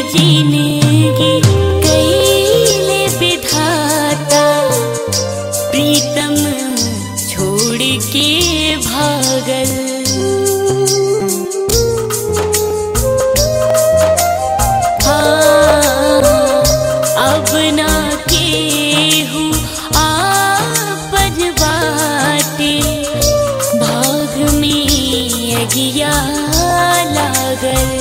जिंदगी कईले विधाता, प्रीतम छोड़ के भागल। अब ना केहू आपन बाटे, भाग में अगिया लागल।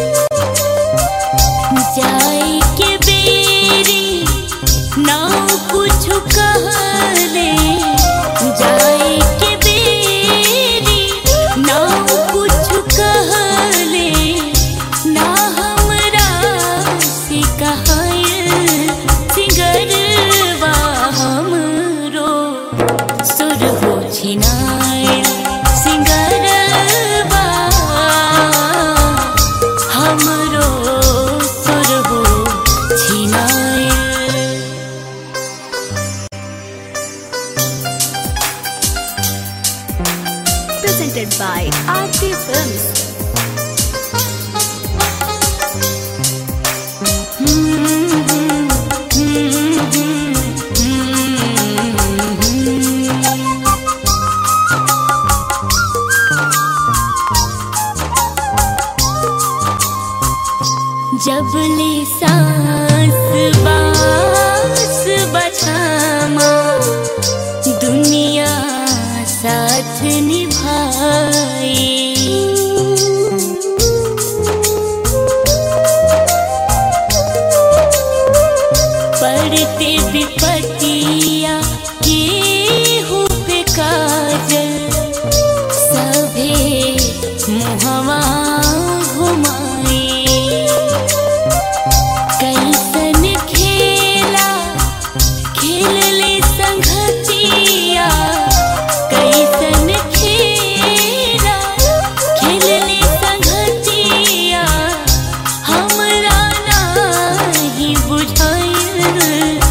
जाए के बेरी ना कुछ कहले, जाए के बेरी ना कुछ कहले, ना हमरा से कहायल। सिंगरवा हमरो सुर हो छिनायल, सिंगरवा हमरो सुर हो छिनायल। Presented by RT Films. जब ले सांस बास बछामा, दुनिया साथ निभाए। पड़ते विपत्तिया केहू पे काजल, सभे मुहवा घुमाए। कैसन खेला खेलले संगतिया, कैसन खेला खेलले संगतिया, हमरा नाही बुझायल।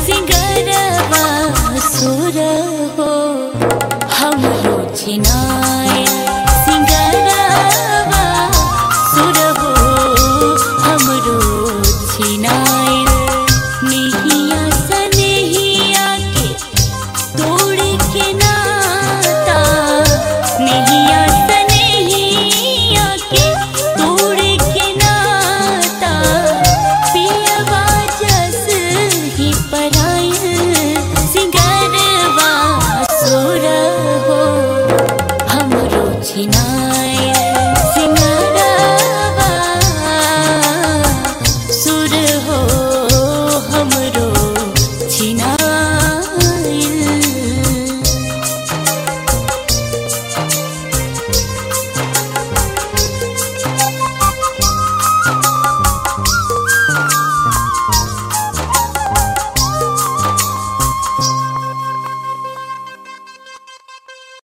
सिंगरवा सुर हो हमरो छिनायल।